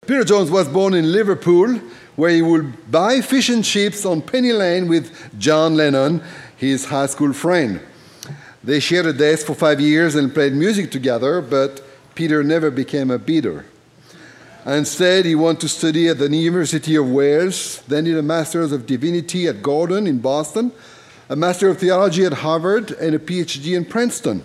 Peter Jones was born in Liverpool, where he would buy fish and chips on Penny Lane with John Lennon, his high school friend. They shared a desk for 5 years and played music together, but Peter never became a beater. Instead, he went to study at the University of Wales, then did a Master's of Divinity at Gordon in Boston, a Master of Theology at Harvard, and a PhD in Princeton.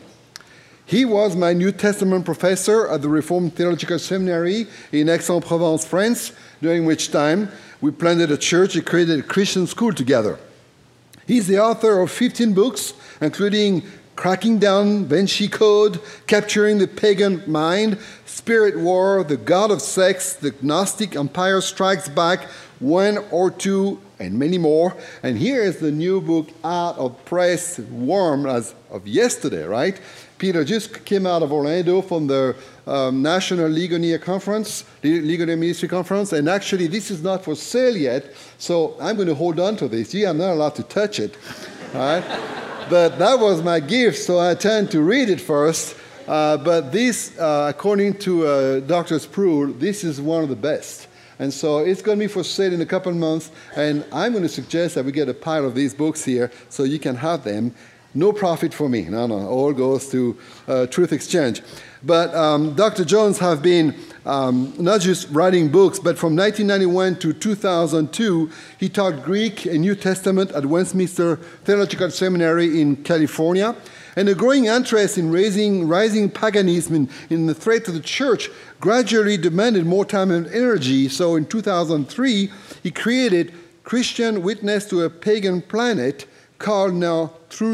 He was my New Testament professor at the Reformed Theological Seminary in Aix-en-Provence, France, during which time we planted a church and created a Christian school together. He's the author of 15 books, including Cracking Down Vinci Code, Capturing the Pagan Mind, Spirit War, The God of Sex, The Gnostic Empire Strikes Back, One or Two, and many more. And here is the new book out of press, warm as of yesterday, right? Peter just came out of Orlando from the National Ligonier Conference, Ligonier Ministry Conference, and actually this is not for sale yet, so I'm going to hold on to this. I'm not allowed to touch it, all right? But that was my gift, so I tend to read it first. But this, according to Dr. Sproul, this is one of the best. And so it's going to be for sale in a couple of months, and I'm going to suggest that we get a pile of these books here so you can have them. No profit for me. No, all goes to Truth Exchange. But Dr. Jones have been not just writing books, but from 1991 to 2002, he taught Greek and New Testament at Westminster Theological Seminary in California. And a growing interest in rising paganism in the threat to the church gradually demanded more time and energy. So in 2003, he created Christian Witness to a Pagan Planet, called now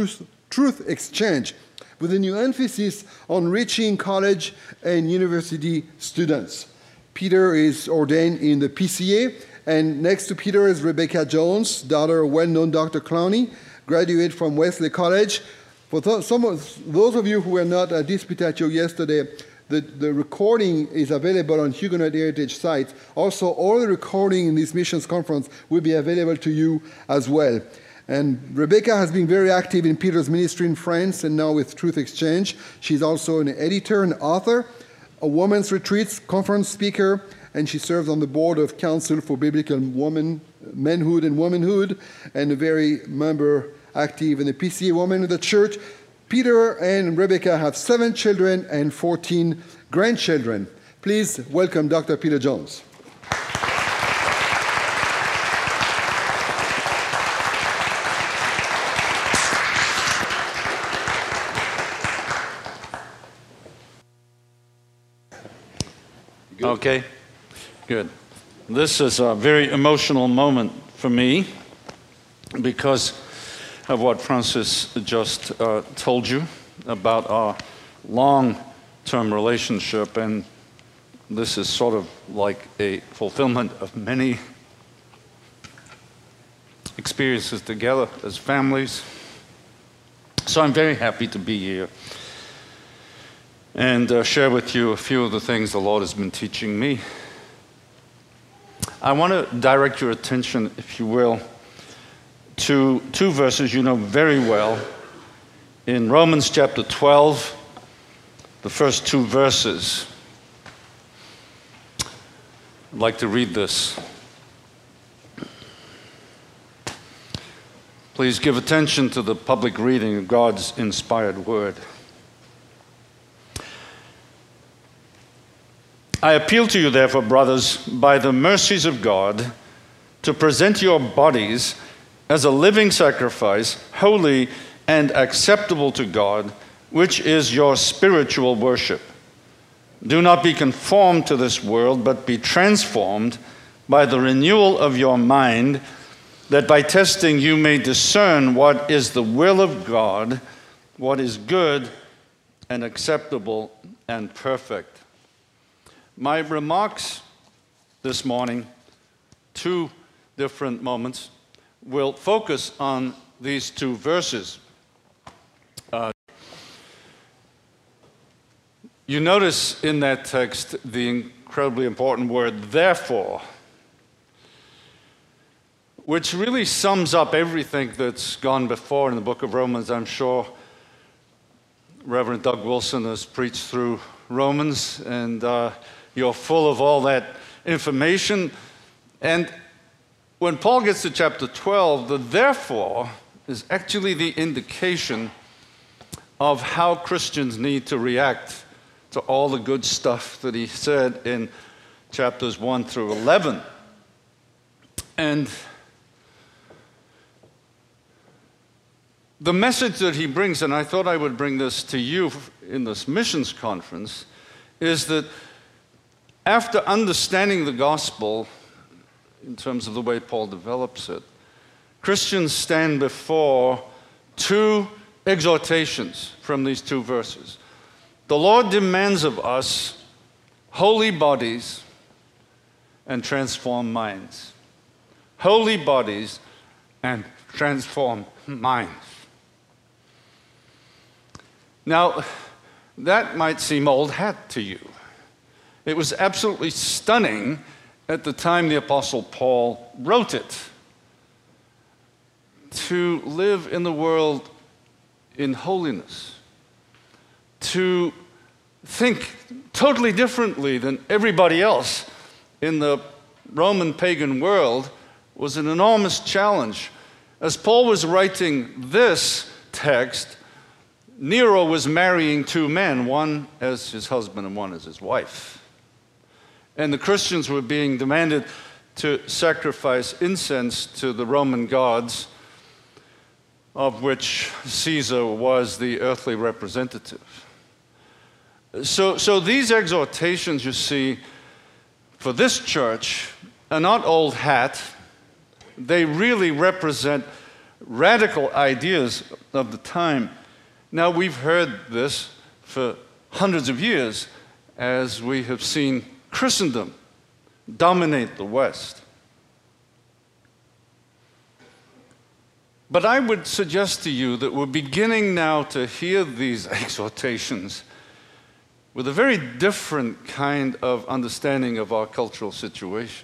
Truth Exchange, with a new emphasis on reaching college and university students. Peter is ordained in the PCA, and next to Peter is Rebecca Jones, daughter of well-known Dr. Clowney, graduate from Wesley College. For those of you who were not at Disputatio yesterday, the recording is available on Huguenot Heritage site. Also, all the recording in this missions conference will be available to you as well. And Rebecca has been very active in Peter's ministry in France and now with Truth Exchange. She's also an editor and author, a women's retreats conference speaker, and she serves on the board of Council for Biblical Manhood and Womanhood, and a very member active in the PCA Women of the Church. Peter and Rebecca have 7 children and 14 grandchildren. Please welcome Dr. Peter Jones. Okay, good. This is a very emotional moment for me because of what Francis just told you about our long-term relationship, and this is sort of like a fulfillment of many experiences together as families. So I'm very happy to be here and share with you a few of the things the Lord has been teaching me. I want to direct your attention, if you will, to 2 verses you know very well. In Romans chapter 12, the first 2 verses. I'd like to read this. Please give attention to the public reading of God's inspired word. I appeal to you, therefore, brothers, by the mercies of God, to present your bodies as a living sacrifice, holy and acceptable to God, which is your spiritual worship. Do not be conformed to this world, but be transformed by the renewal of your mind, that by testing you may discern what is the will of God, what is good and acceptable and perfect. My remarks this morning, 2 different moments, will focus on these 2 verses. You notice in that text the incredibly important word, therefore, which really sums up everything that's gone before in the book of Romans. I'm sure Reverend Doug Wilson has preached through Romans, and you're full of all that information. And when Paul gets to chapter 12, the therefore is actually the indication of how Christians need to react to all the good stuff that he said in chapters 1 through 11. And the message that he brings, and I thought I would bring this to you in this missions conference, is that after understanding the gospel in terms of the way Paul develops it, Christians stand before two exhortations from these two verses. The Lord demands of us holy bodies and transformed minds. Holy bodies and transformed minds. Now, that might seem old hat to you. It was absolutely stunning at the time the Apostle Paul wrote it. To live in the world in holiness, to think totally differently than everybody else in the Roman pagan world was an enormous challenge. As Paul was writing this text, Nero was marrying two men, one as his husband and one as his wife. And the Christians were being demanded to sacrifice incense to the Roman gods, of which Caesar was the earthly representative. So these exhortations, you see, for this church are not old hat. They really represent radical ideas of the time. Now, we've heard this for hundreds of years as we have seen Christendom dominate the West. But I would suggest to you that we're beginning now to hear these exhortations with a very different kind of understanding of our cultural situation.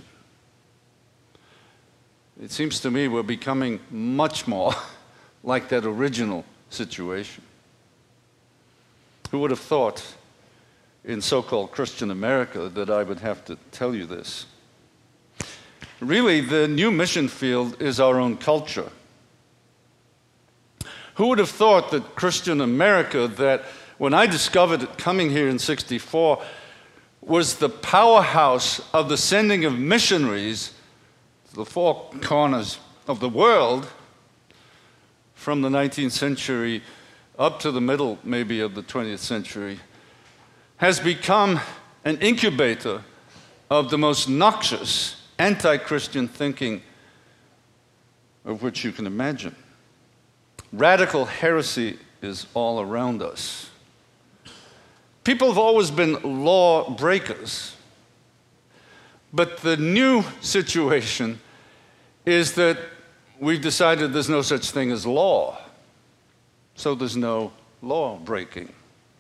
It seems to me we're becoming much more like that original situation. Who would have thought in so-called Christian America that I would have to tell you this? Really, the new mission field is our own culture. Who would have thought that Christian America, that when I discovered it coming here in '64, was the powerhouse of the sending of missionaries to the four corners of the world from the 19th century up to the middle, maybe, of the 20th century, has become an incubator of the most noxious anti-Christian thinking of which you can imagine. Radical heresy is all around us. People have always been law breakers, but the new situation is that we've decided there's no such thing as law, so there's no law breaking.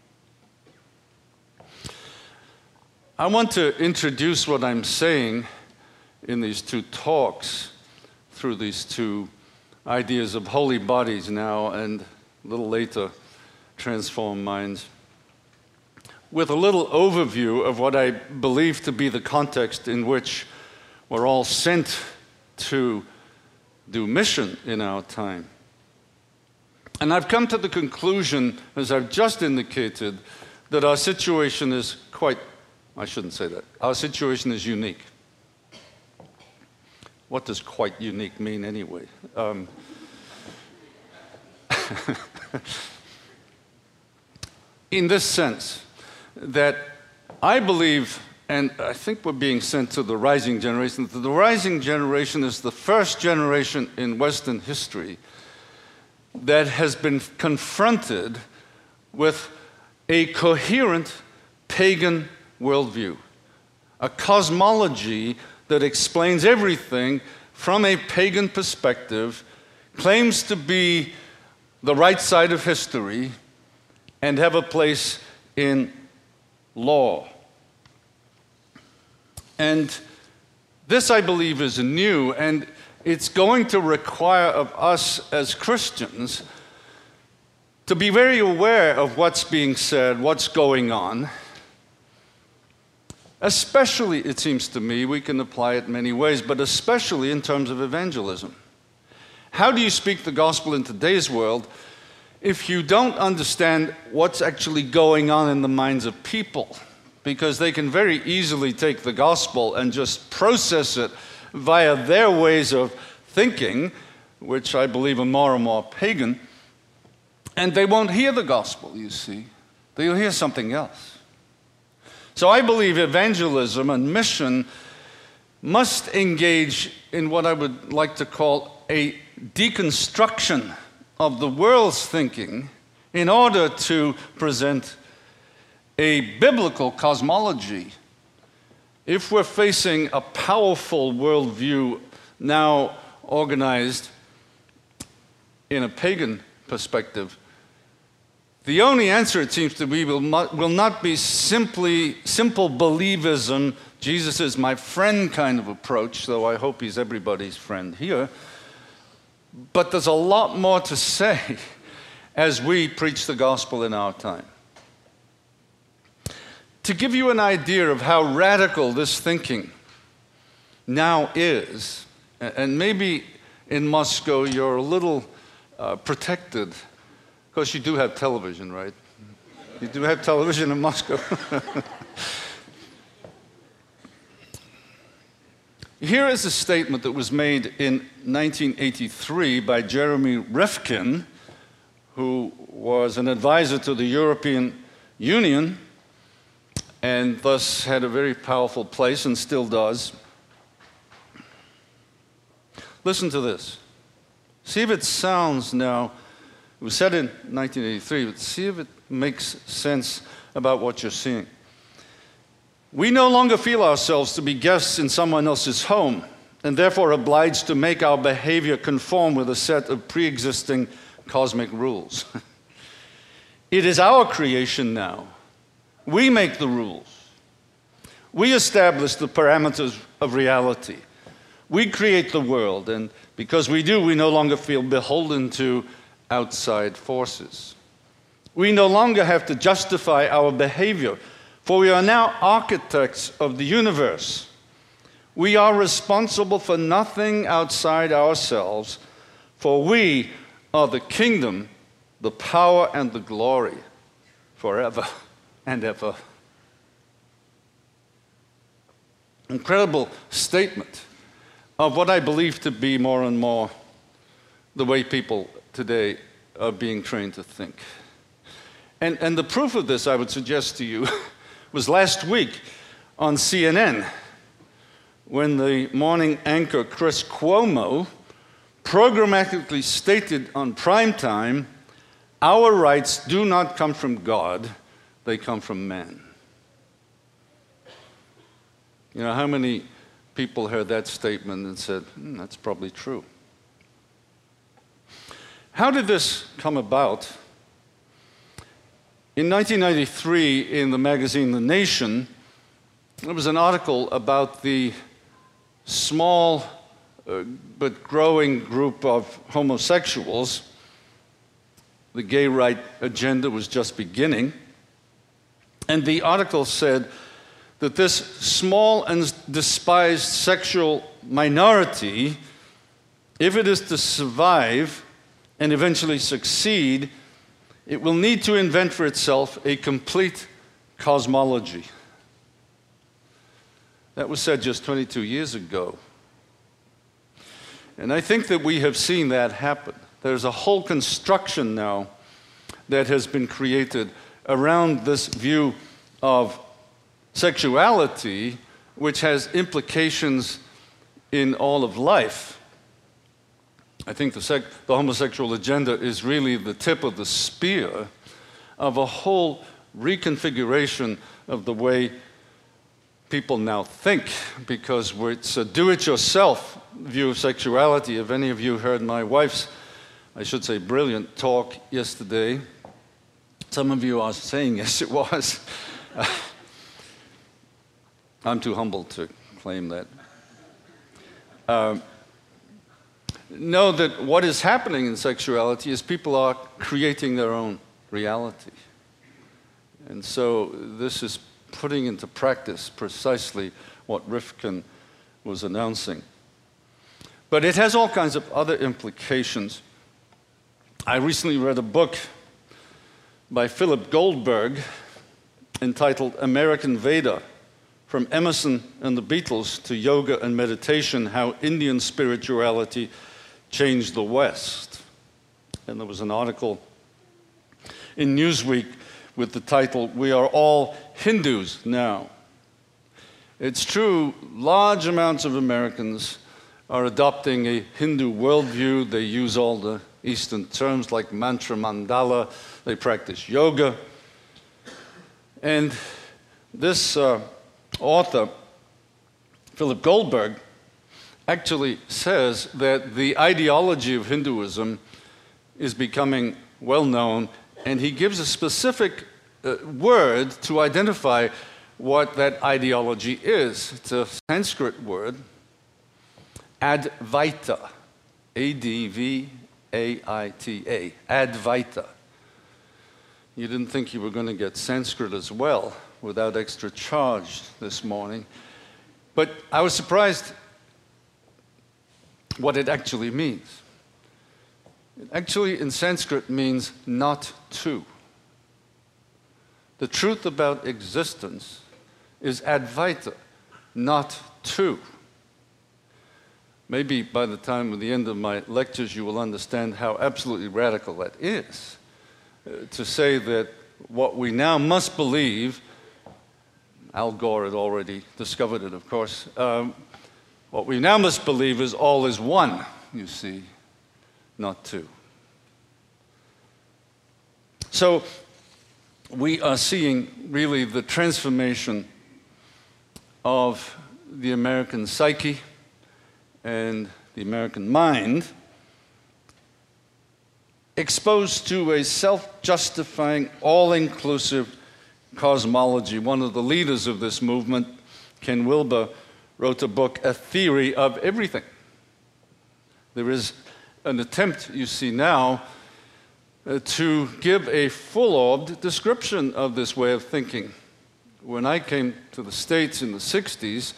I want to introduce what I'm saying in these two talks through these two ideas of holy bodies now and a little later transformed minds, with a little overview of what I believe to be the context in which we're all sent to do mission in our time. And I've come to the conclusion, as I've just indicated, that our situation is I shouldn't say that. Our situation is unique. What does quite unique mean anyway? In this sense, that I believe, and I think we're being sent to the rising generation, that the rising generation is the first generation in Western history that has been confronted with a coherent pagan worldview, a cosmology that explains everything from a pagan perspective, claims to be the right side of history, and have a place in law. And this, I believe, is new, and it's going to require of us as Christians to be very aware of what's being said, what's going on, Especially, it seems to me, we can apply it many ways, but especially in terms of evangelism. How do you speak the gospel in today's world if you don't understand what's actually going on in the minds of people? Because they can very easily take the gospel and just process it via their ways of thinking, which I believe are more and more pagan, and they won't hear the gospel, you see. They'll hear something else. So I believe evangelism and mission must engage in what I would like to call a deconstruction of the world's thinking in order to present a biblical cosmology. If we're facing a powerful worldview now organized in a pagan perspective, the only answer, it seems to be, will not be simple believism, Jesus is my friend kind of approach, though I hope he's everybody's friend here. But there's a lot more to say as we preach the gospel in our time. To give you an idea of how radical this thinking now is, and maybe in Moscow you're a little protected, because you do have television, right? You do have television in Moscow. Here is a statement that was made in 1983 by Jeremy Rifkin, who was an advisor to the European Union and thus had a very powerful place and still does. Listen to this. See if it sounds now, it was said in 1983, but see if it makes sense about what you're seeing. We no longer feel ourselves to be guests in someone else's home and therefore obliged to make our behavior conform with a set of pre-existing cosmic rules. It is our creation now. We make the rules. We establish the parameters of reality. We create the world, and because we do, we no longer feel beholden to outside forces. We no longer have to justify our behavior, for we are now architects of the universe. We are responsible for nothing outside ourselves, for we are the kingdom, the power, and the glory forever and ever. Incredible statement of what I believe to be more and more the way people today are being trained to think. And the proof of this, I would suggest to you, was last week on CNN, when the morning anchor Chris Cuomo programmatically stated on prime time, "Our rights do not come from God, they come from man." You know, how many people heard that statement and said, that's probably true? How did this come about? In 1993, in the magazine The Nation, there was an article about the small but growing group of homosexuals. The gay right agenda was just beginning. And the article said that this small and despised sexual minority, if it is to survive and eventually succeed, it will need to invent for itself a complete cosmology. That was said just 22 years ago. And I think that we have seen that happen. There's a whole construction now that has been created around this view of sexuality, which has implications in all of life. I think the homosexual agenda is really the tip of the spear of a whole reconfiguration of the way people now think, because it's a do-it-yourself view of sexuality. If any of you heard my wife's, I should say, brilliant talk yesterday, some of you are saying, yes, it was. I'm too humble to claim that. Know that what is happening in sexuality is people are creating their own reality. And so this is putting into practice precisely what Rifkin was announcing. But it has all kinds of other implications. I recently read a book by Philip Goldberg entitled American Veda, From Emerson and the Beatles to Yoga and Meditation, How Indian Spirituality Changed the West. And there was an article in Newsweek with the title, We Are All Hindus Now. It's true, large amounts of Americans are adopting a Hindu worldview. They use all the Eastern terms like mantra mandala. They practice yoga. And this author, Philip Goldberg, actually says that the ideology of Hinduism is becoming well known, and he gives a specific word to identify what that ideology is. It's a Sanskrit word, Advaita, A-D-V-A-I-T-A, Advaita. You didn't think you were going to get Sanskrit as well without extra charge this morning. But I was surprised what it actually means. It actually, in Sanskrit, means not to. The truth about existence is Advaita, not to. Maybe by the time of the end of my lectures you will understand how absolutely radical that is. To say that what we now must believe, Al Gore had already discovered it, of course, what we now must believe is all is one, you see, not two. So we are seeing really the transformation of the American psyche and the American mind, exposed to a self-justifying, all-inclusive cosmology. One of the leaders of this movement, Ken Wilber, wrote a book, A Theory of Everything. There is an attempt, you see now, to give a full-orbed description of this way of thinking. When I came to the States in the 60s,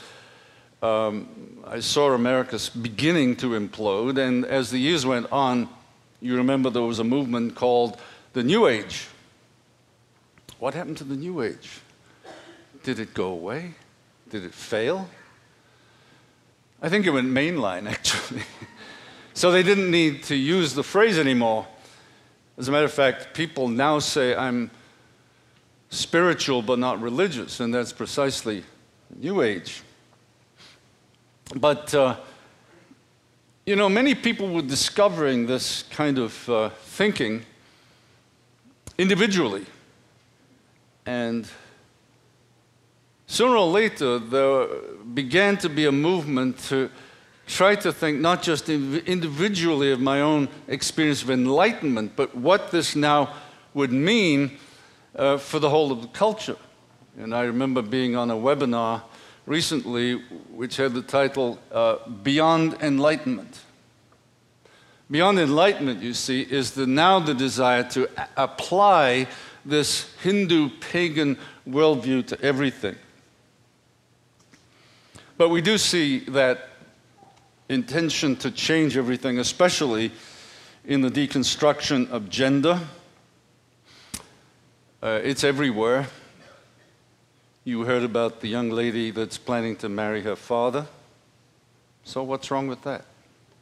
I saw America beginning to implode, and as the years went on, you remember there was a movement called the New Age. What happened to the New Age? Did it go away? Did it fail? I think it went mainline, actually. So they didn't need to use the phrase anymore. As a matter of fact, people now say, I'm spiritual but not religious, and that's precisely New Age. But you know, many people were discovering this kind of thinking individually. And sooner or later, there began to be a movement to try to think not just individually of my own experience of enlightenment, but what this now would mean for the whole of the culture. And I remember being on a webinar recently which had the title Beyond Enlightenment. Beyond enlightenment, you see, is now the desire to apply this Hindu pagan worldview to everything. But we do see that intention to change everything, especially in the deconstruction of gender. It's everywhere. You heard about the young lady that's planning to marry her father. So what's wrong with that?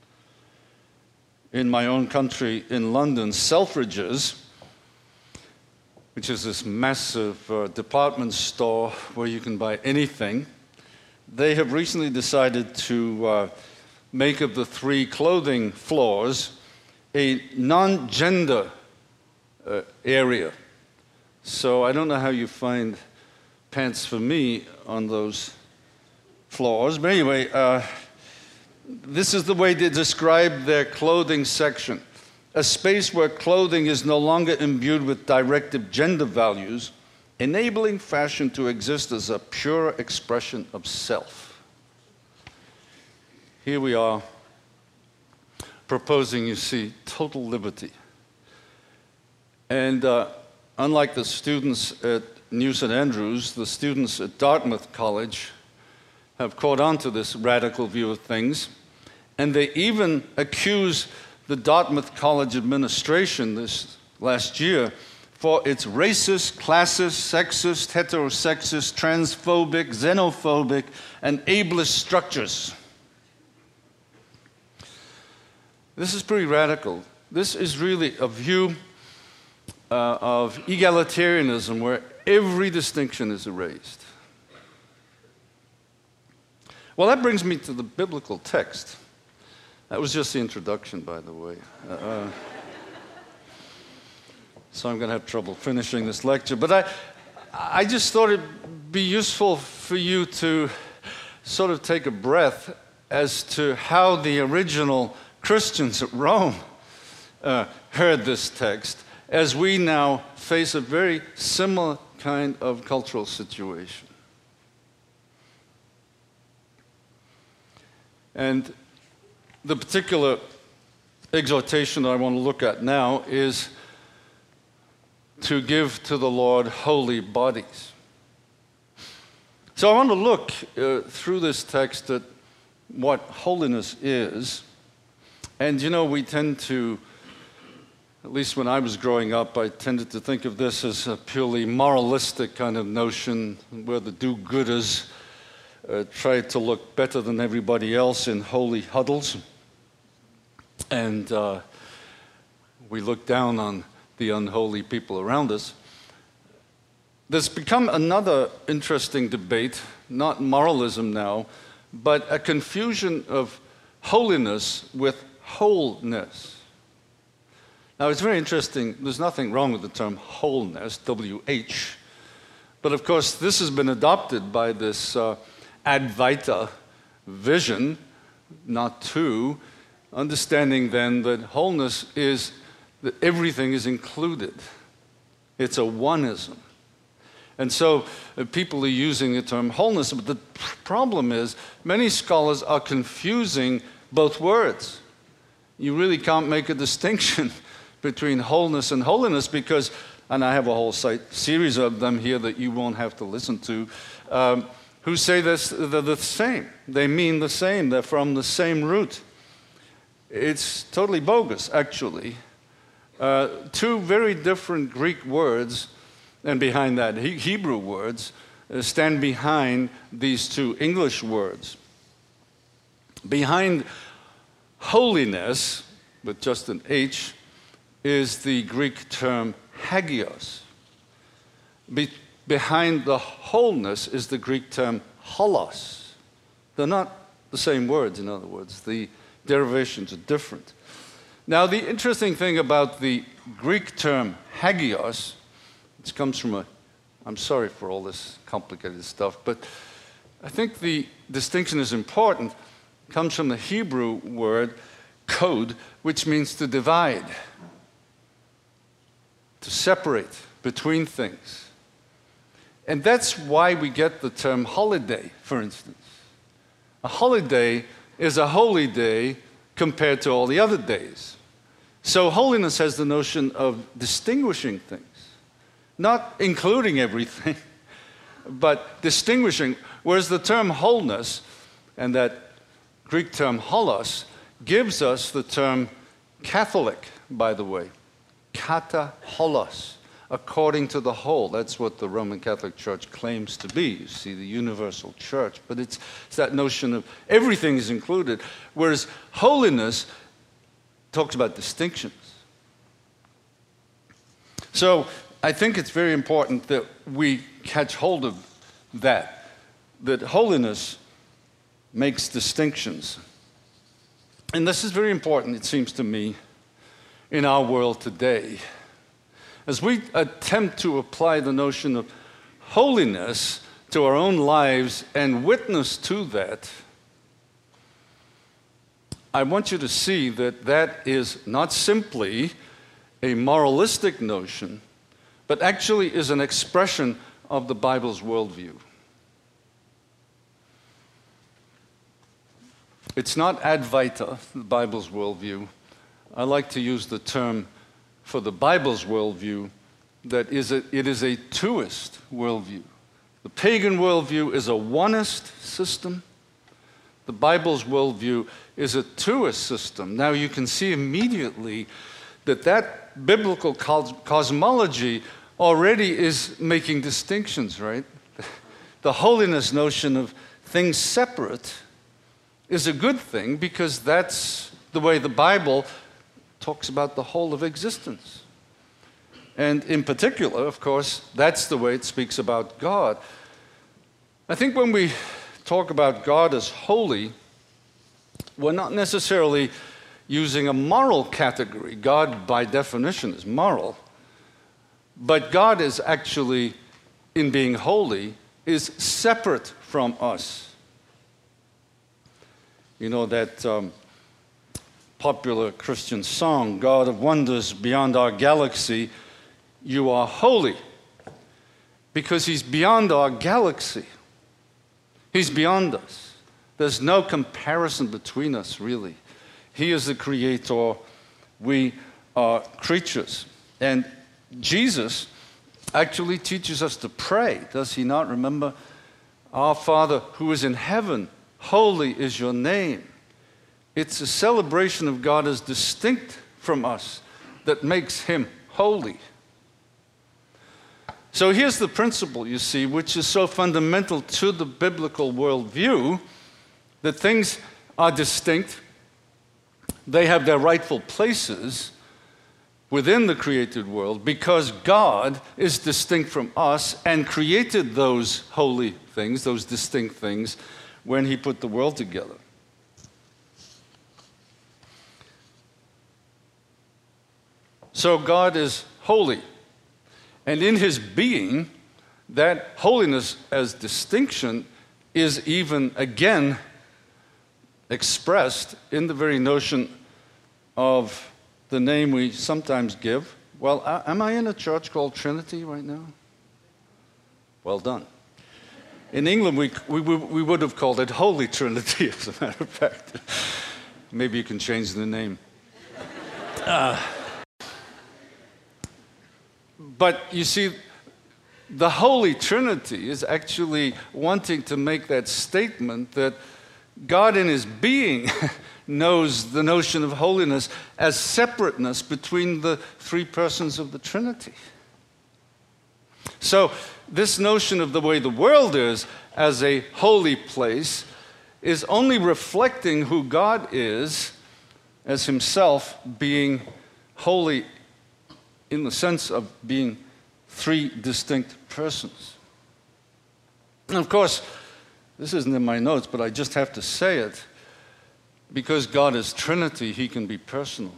In my own country, in London, Selfridges, which is this massive department store where you can buy anything, they have recently decided to make of the 3 clothing floors a non-gender area. So I don't know how you find pants for me on those floors, but anyway, this is the way they describe their clothing section. A space where clothing is no longer imbued with directive gender values, enabling fashion to exist as a pure expression of self. Here we are proposing, you see, total liberty. And unlike the students at New St. Andrews, the students at Dartmouth College have caught on to this radical view of things, and they even accuse the Dartmouth College administration this last year for its racist, classist, sexist, heterosexist, transphobic, xenophobic, and ableist structures. This is pretty radical. This is really a view of egalitarianism where every distinction is erased. Well, that brings me to the biblical text. That was just the introduction, by the way. So I'm going to have trouble finishing this lecture. But I just thought it'd be useful for you to sort of take a breath as to how the original Christians at Rome heard this text, as we now face a very similar kind of cultural situation. And the particular exhortation that I want to look at now is to give to the Lord holy bodies. So I want to look through this text at what holiness is. And you know, we tend to, at least when I was growing up, I tended to think of this as a purely moralistic kind of notion where the do-gooders try to look better than everybody else in holy huddles. And we look down on the unholy people around us. There's become another interesting debate, not moralism now, but a confusion of holiness with wholeness. Now, it's very interesting. There's nothing wrong with the term wholeness, W-H. But of course, this has been adopted by this Advaita vision, not two, understanding then that wholeness is that everything is included. It's a oneism. And so people are using the term wholeness, but the problem is many scholars are confusing both words. You really can't make a distinction between wholeness and holiness because, and I have a whole series of them here that you won't have to listen to, who say this, they're the same. They mean the same. They're from the same root. It's totally bogus, actually. Two very different Greek words, and behind that Hebrew words, stand behind these two English words. Behind holiness, with just an H, is the Greek term hagios. Behind the wholeness is the Greek term holos. They're not the same words, in other words. The derivations are different. Now, the interesting thing about the Greek term hagios, which comes from I'm sorry for all this complicated stuff, but I think the distinction is important, comes from the Hebrew word kod, which means to divide, to separate between things. And that's why we get the term holiday, for instance. A holiday is a holy day compared to all the other days. So holiness has the notion of distinguishing things, not including everything, but distinguishing, whereas the term wholeness and that Greek term holos gives us the term Catholic, by the way, kata holos, according to the whole. That's what the Roman Catholic Church claims to be, you see, the universal church. But it's that notion of everything is included, whereas holiness talks about distinctions. So I think it's very important that we catch hold of that holiness makes distinctions. And this is very important, it seems to me, in our world today. As we attempt to apply the notion of holiness to our own lives and witness to that, I want you to see that that is not simply a moralistic notion, but actually is an expression of the Bible's worldview. It's not Advaita, the Bible's worldview. I like to use the term for the Bible's worldview, that it is a twoist worldview. The pagan worldview is a oneist system. The Bible's worldview is a twoist system. Now you can see immediately that biblical cosmology already is making distinctions, right? The holiness notion of things separate is a good thing because that's the way the Bible talks about the whole of existence. And in particular, of course, that's the way it speaks about God. I think when we talk about God as holy, we're not necessarily using a moral category. God, by definition, is moral. But God is actually, in being holy, is separate from us. You know that popular Christian song, God of wonders beyond our galaxy, you are holy. Because he's beyond our galaxy. He's beyond us. There's no comparison between us, really. He is the creator. We are creatures. And Jesus actually teaches us to pray. Does he not? Remember, our Father who is in heaven, holy is your name. It's a celebration of God as distinct from us that makes him holy. So here's the principle, you see, which is so fundamental to the biblical worldview, that things are distinct. They have their rightful places within the created world because God is distinct from us and created those holy things, those distinct things, when he put the world together. So God is holy. And in his being, that holiness as distinction is even again expressed in the very notion of the name we sometimes give. Well, am I in a church called Trinity right now? Well done. In England, we would have called it Holy Trinity, as a matter of fact. Maybe you can change the name. But you see, the Holy Trinity is actually wanting to make that statement that God in his being knows the notion of holiness as separateness between the three persons of the Trinity. So this notion of the way the world is as a holy place is only reflecting who God is as himself being holy in the sense of being three distinct persons. And of course, this isn't in my notes, but I just have to say it. Because God is Trinity, he can be personal.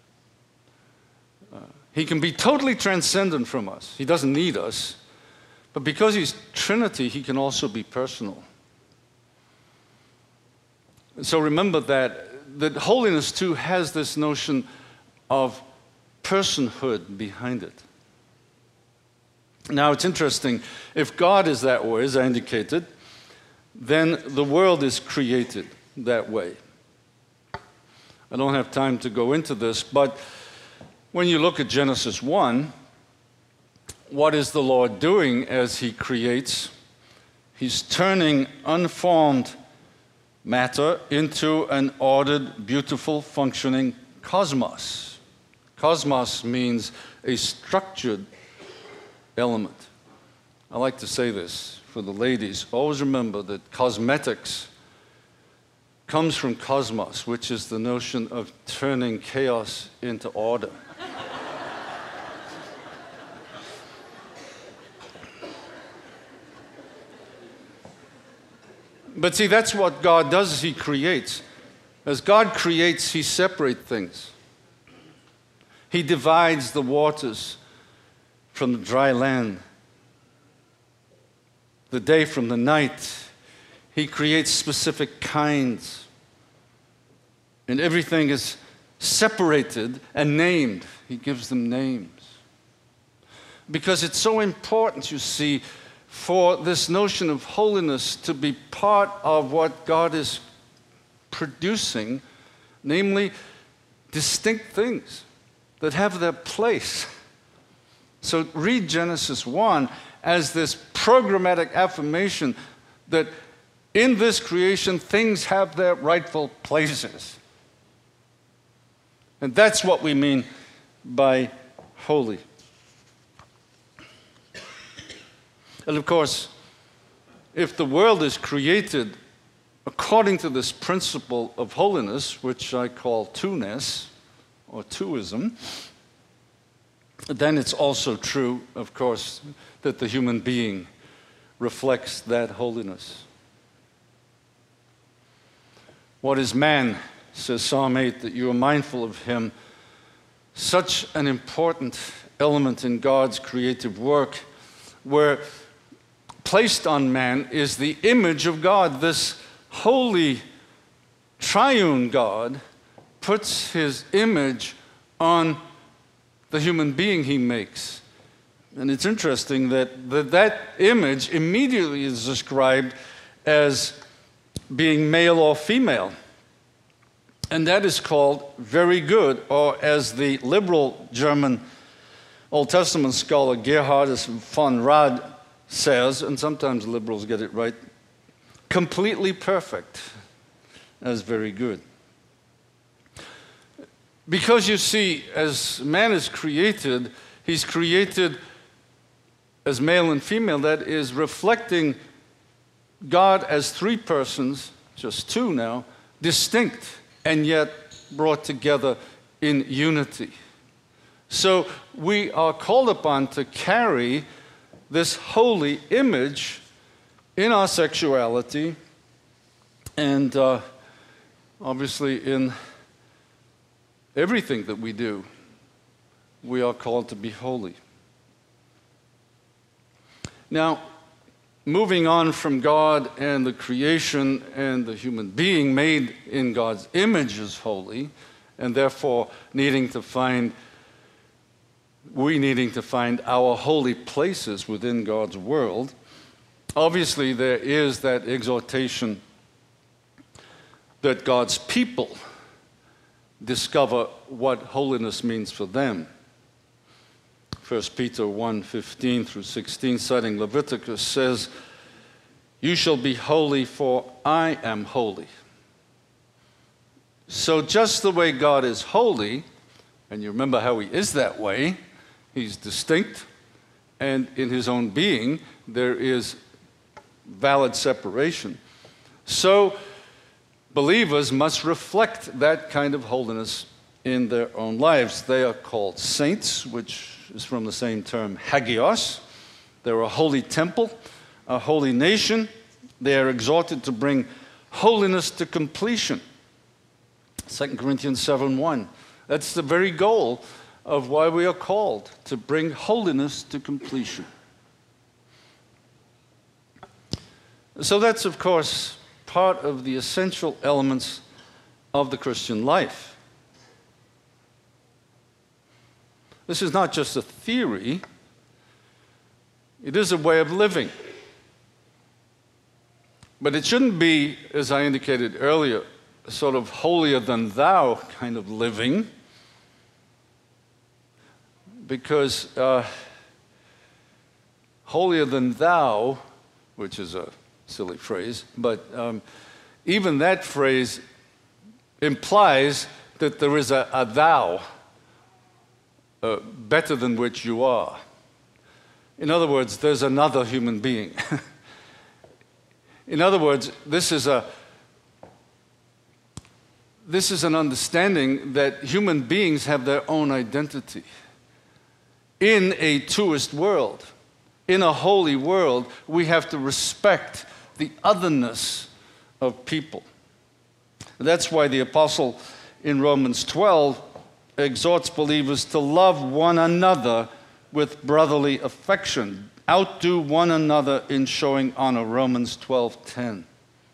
He can be totally transcendent from us. He doesn't need us. But because he's Trinity, he can also be personal. So remember that holiness too has this notion of personhood behind it. Now it's interesting, if God is that way, as I indicated, then the world is created that way. I don't have time to go into this, but when you look at Genesis 1, what is the Lord doing as he creates? He's turning unformed matter into an ordered, beautiful, functioning cosmos. Cosmos means a structured element. I like to say this for the ladies. Always remember that cosmetics comes from cosmos, which is the notion of turning chaos into order. But see, that's what God does is he creates. As God creates, he separates things. He divides the waters from the dry land, the day from the night. He creates specific kinds. And everything is separated and named. He gives them names. Because it's so important, you see, for this notion of holiness to be part of what God is producing, namely distinct things that have their place. So read Genesis 1 as this programmatic affirmation that in this creation, things have their rightful places. And that's what we mean by holy. And of course, if the world is created according to this principle of holiness, which I call two-ness or twoism, then it's also true, of course, that the human being reflects that holiness. What is man, says Psalm 8, that you are mindful of him? Such an important element in God's creative work, where placed on man is the image of God. This holy triune God puts his image on the human being he makes. And it's interesting that image immediately is described as being male or female. And that is called very good, or as the liberal German Old Testament scholar Gerhardus von Rad says, and sometimes liberals get it right, completely perfect as very good. Because you see, as man is created, he's created as male and female, that is reflecting God as three persons, just two now, distinct and yet brought together in unity. So we are called upon to carry this holy image in our sexuality and obviously in everything that we do. We are called to be holy. Now, moving on from God and the creation and the human being made in God's image is holy, and therefore needing to find our holy places within God's world. Obviously, there is that exhortation that God's people discover what holiness means for them. 1 Peter 1:15 through 16, citing Leviticus, says, "You shall be holy, for I am holy." So just the way God is holy, and you remember how he is that way, he's distinct, and in his own being there is valid separation. So believers must reflect that kind of holiness in their own lives. They are called saints, which is from the same term, hagios. They're a holy temple, a holy nation. They are exhorted to bring holiness to completion. 2 Corinthians 7:1. That's the very goal of why we are called, to bring holiness to completion. So that's, of course, part of the essential elements of the Christian life. This is not just a theory, it is a way of living. But it shouldn't be, as I indicated earlier, a sort of holier than thou kind of living, because holier than thou, which is a silly phrase, but even that phrase implies that there is a thou better than which you are. In other words, there's another human being. In other words, this is an understanding that human beings have their own identity. In a twoist world, in a holy world, we have to respect the otherness of people. That's why the apostle in Romans 12 exhorts believers to love one another with brotherly affection. Outdo one another in showing honor, Romans 12:10.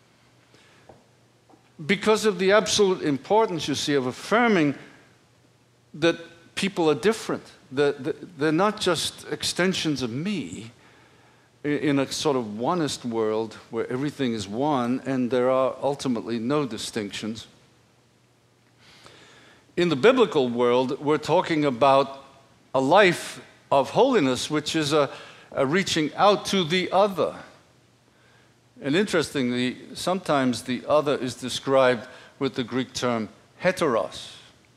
Because of the absolute importance, you see, of affirming that people are different. They're not just extensions of me in a sort of oneist world where everything is one and there are ultimately no distinctions. In the biblical world, we're talking about a life of holiness, which is a reaching out to the other. And interestingly, sometimes the other is described with the Greek term heteros,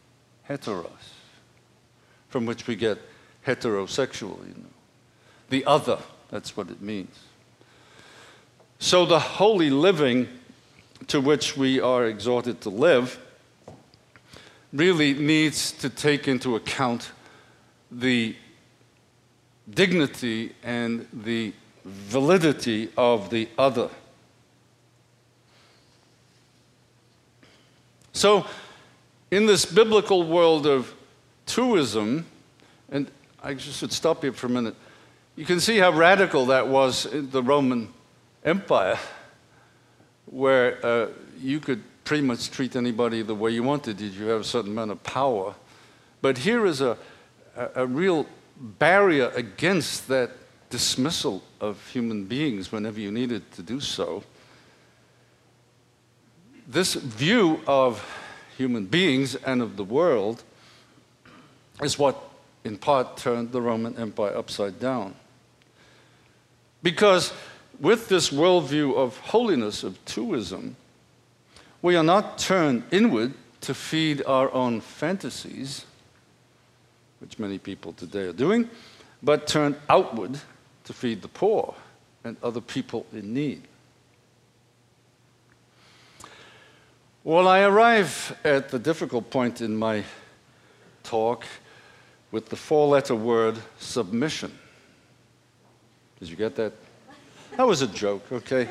from which we get heterosexual, The other, that's what it means. So the holy living to which we are exhorted to live really needs to take into account the dignity and the validity of the other. So, in this biblical world of twoism, and I just should stop here for a minute, you can see how radical that was in the Roman Empire, where you could pretty much treat anybody the way you wanted. You have a certain amount of power. But here is a real barrier against that dismissal of human beings whenever you needed to do so. This view of human beings and of the world is what, in part, turned the Roman Empire upside down. Because with this worldview of holiness, of twoism, we are not turned inward to feed our own fantasies, which many people today are doing, but turned outward to feed the poor and other people in need. Well, I arrive at the difficult point in my talk with the four-letter word submission. Did you get that? That was a joke, okay?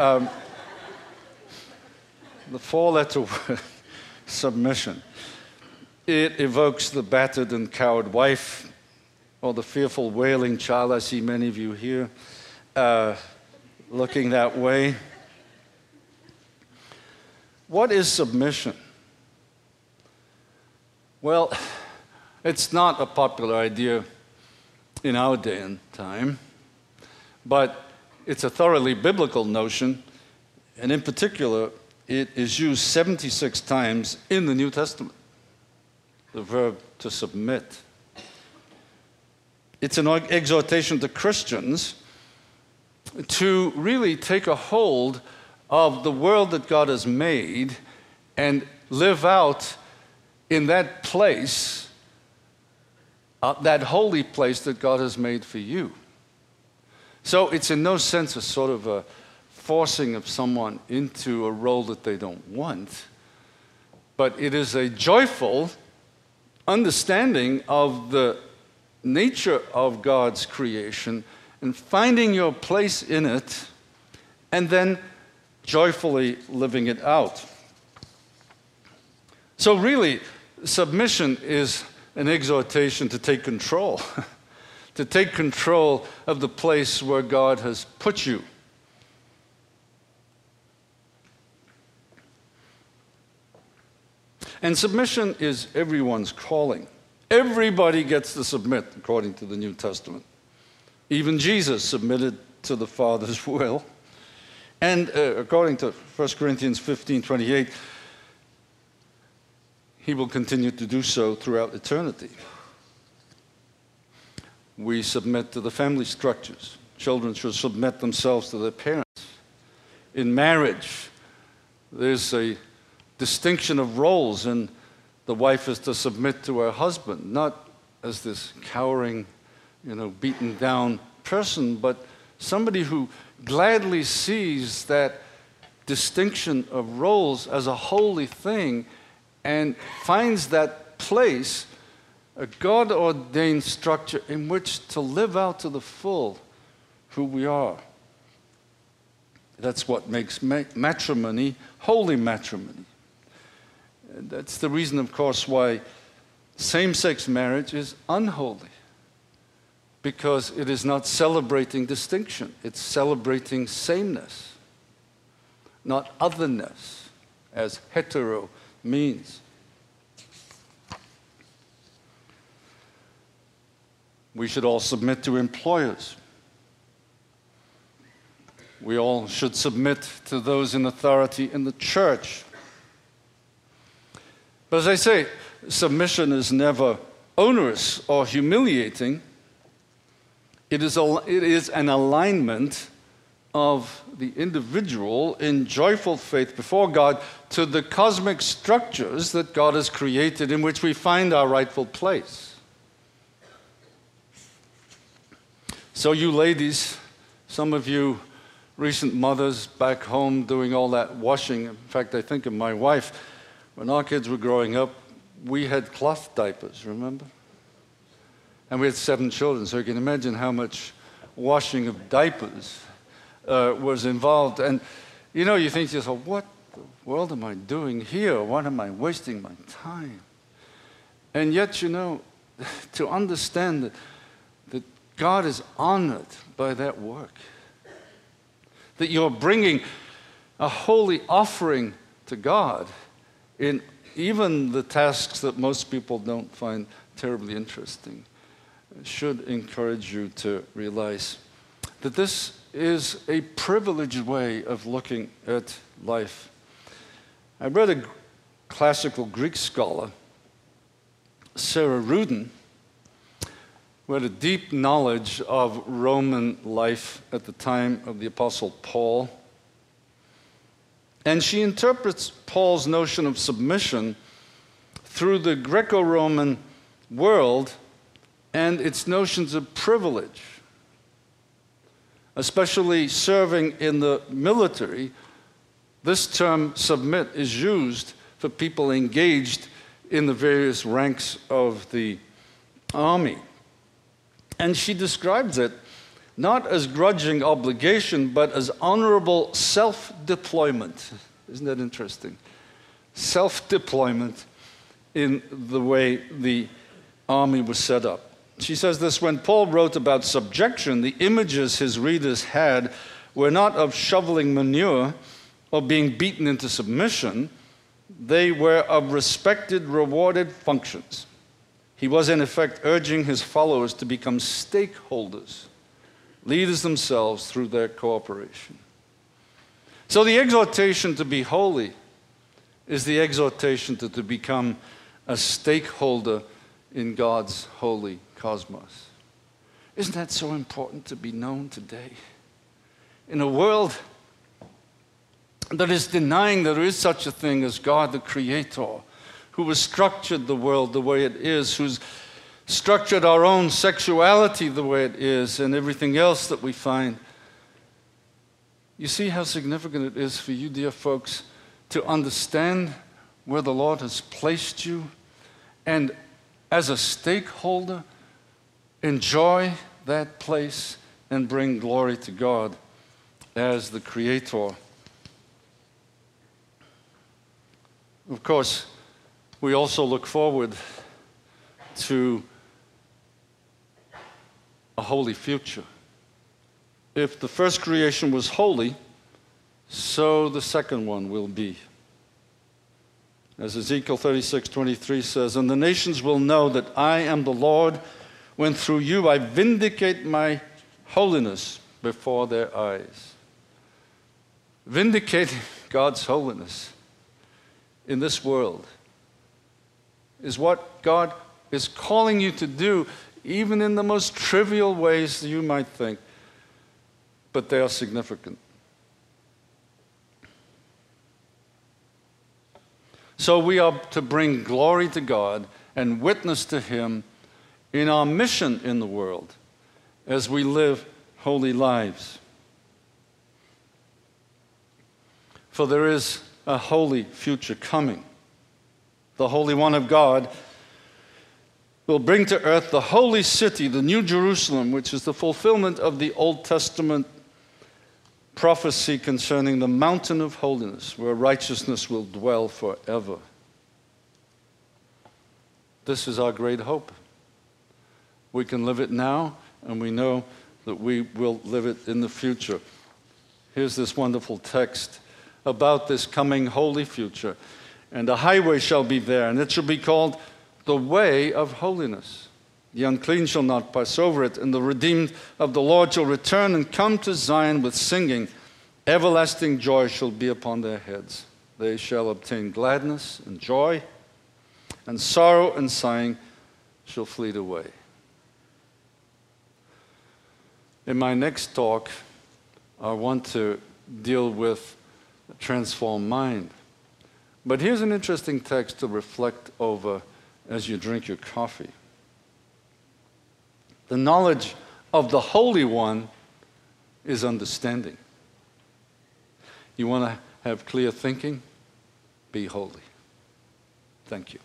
The four-letter word, submission. It evokes the battered and cowed wife, or the fearful wailing child. I see many of you here looking that way. What is submission? Well, it's not a popular idea in our day and time, but it's a thoroughly biblical notion, and in particular, it is used 76 times in the New Testament, the verb to submit. It's an exhortation to Christians to really take a hold of the world that God has made and live out in that place, that holy place that God has made for you. So it's in no sense a sort of a forcing of someone into a role that they don't want, but it is a joyful understanding of the nature of God's creation and finding your place in it and then joyfully living it out. So really, submission is an exhortation to take control, to take control of the place where God has put you. And submission is everyone's calling. Everybody gets to submit, according to the New Testament. Even Jesus submitted to the Father's will. And according to 1 Corinthians 15:28, he will continue to do so throughout eternity. We submit to the family structures. Children should submit themselves to their parents. In marriage, there's a distinction of roles, and the wife is to submit to her husband, not as this cowering, beaten down person, but somebody who gladly sees that distinction of roles as a holy thing and finds that place, a God-ordained structure in which to live out to the full who we are. That's what makes matrimony holy matrimony. And that's the reason, of course, why same-sex marriage is unholy. Because it is not celebrating distinction. It's celebrating sameness, not otherness, as hetero means. We should all submit to employers. We all should submit to those in authority in the church. But as I say, submission is never onerous or humiliating. It is an alignment of the individual in joyful faith before God to the cosmic structures that God has created in which we find our rightful place. So you ladies, some of you recent mothers back home doing all that washing. In fact, I think of my wife. When our kids were growing up, we had cloth diapers, remember? And we had 7 children, so you can imagine how much washing of diapers was involved. And, you think to yourself, what the world am I doing here? What am I wasting my time? And yet, to understand that God is honored by that work, that you're bringing a holy offering to God in even the tasks that most people don't find terribly interesting, should encourage you to realize that this is a privileged way of looking at life. I read a classical Greek scholar, Sarah Rudin, who had a deep knowledge of Roman life at the time of the Apostle Paul. And she interprets Paul's notion of submission through the Greco-Roman world and its notions of privilege, especially serving in the military. This term submit is used for people engaged in the various ranks of the army. And she describes it not as grudging obligation, but as honorable self-deployment. Isn't that interesting? Self-deployment in the way the army was set up. She says this: when Paul wrote about subjection, the images his readers had were not of shoveling manure or being beaten into submission. They were of respected, rewarded functions. He was, in effect, urging his followers to become stakeholders, leaders themselves through their cooperation. So the exhortation to be holy is the exhortation to become a stakeholder in God's holy cosmos. Isn't that so important to be known today? In a world that is denying there is such a thing as God the Creator, who has structured the world the way it is, who's structured our own sexuality the way it is, and everything else that we find. You see how significant it is for you, dear folks, to understand where the Lord has placed you, and as a stakeholder, enjoy that place and bring glory to God as the Creator. Of course, we also look forward to a holy future. If the first creation was holy, so the second one will be. As Ezekiel 36:23 says, and the nations will know that I am the Lord when through you I vindicate my holiness before their eyes. Vindicating God's holiness in this world is what God is calling you to do, even in the most trivial ways you might think, but they are significant. So we are to bring glory to God and witness to Him in our mission in the world as we live holy lives. For there is a holy future coming. The Holy One of God will bring to earth the holy city, the New Jerusalem, which is the fulfillment of the Old Testament prophecy concerning the mountain of holiness, where righteousness will dwell forever. This is our great hope. We can live it now, and we know that we will live it in the future. Here's this wonderful text about this coming holy future. And a highway shall be there, and it shall be called the way of holiness. The unclean shall not pass over it, and the redeemed of the Lord shall return and come to Zion with singing. Everlasting joy shall be upon their heads. They shall obtain gladness and joy, and sorrow and sighing shall flee away. In my next talk, I want to deal with a transformed mind. But here's an interesting text to reflect over as you drink your coffee. The knowledge of the Holy One is understanding. You want to have clear thinking? Be holy. Thank you.